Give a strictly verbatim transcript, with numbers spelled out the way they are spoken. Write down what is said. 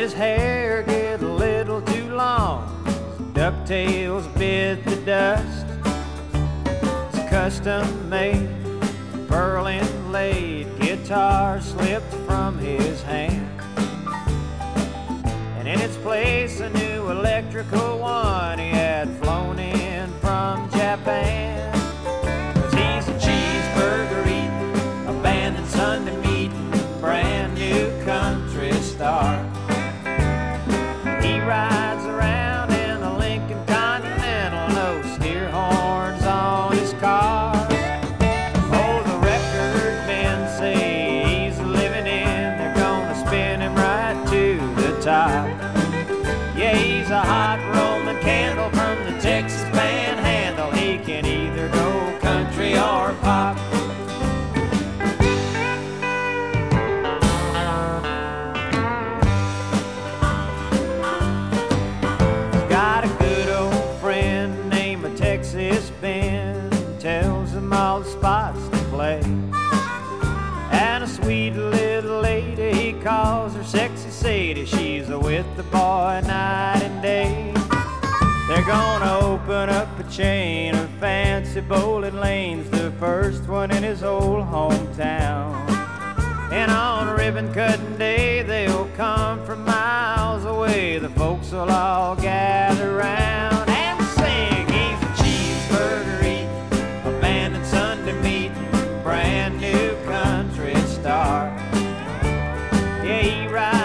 his hair get a little too long, his ducktails bit the dust. His custom made, pearl inlaid guitar slipped from his hand, and in its place a new electrical one he had flown in from Japan. 'Cause he's a cheeseburger eating, abandoned Sunday meeting, brand new country star. He rides around in a Lincoln Continental, no steer horns on his car. Oh, the record men say he's living in, they're gonna spin him right to the top. Yeah, he's a hot Roman candle from the Texas Panhandle. He can either go country or pop. Texas Ben tells him all the spots to play, and a sweet little lady, he calls her Sexy Sadie. She's with the boy night and day. They're gonna open up a chain of fancy bowling lanes, the first one in his old hometown. And on ribbon cutting day they'll come from miles away. The folks will all gather round and sing. He's a cheeseburger eating, abandoned Sunday meeting, brand new country star. Yeah, he rides